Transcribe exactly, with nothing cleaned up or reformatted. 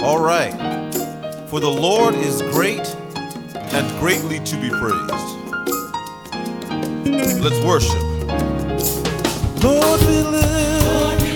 All right. For the Lord is great and greatly to be praised. Let's worship. Lord, we live.